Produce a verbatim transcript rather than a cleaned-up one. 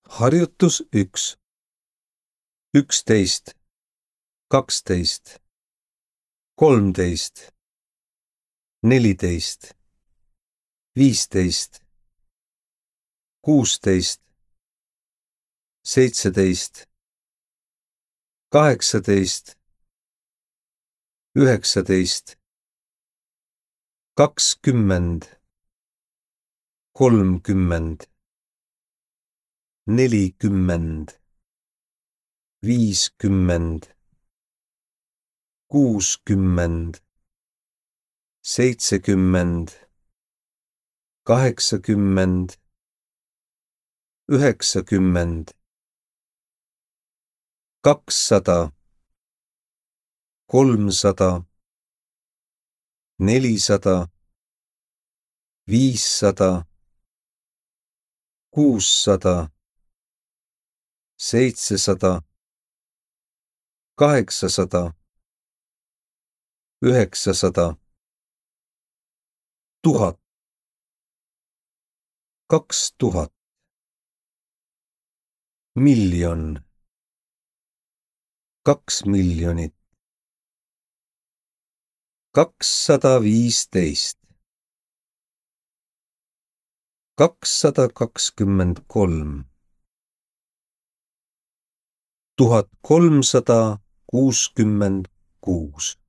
Harjutus üks, üksteist, kaksteist, kolmteist, neliteist, viisteist, kuusteist, seitseteist, kaheksateist, üheksateist, kakskümmend, kolmkümmend, nelikümmend, viiskümmend, kuuskümmend, seitsekümmend, kaheksakümmend, üheksakümmend, kakssada, kolmsada, nelisada, viissada, kuussada, seitsesada, kaheksasada, üheksasada, tuhat, kaks tuhat, miljon, kaks miljonit, kakssada viisteist, kakssada kakskümmend kolm, tuhat kolmsada kuuskümmend kuus.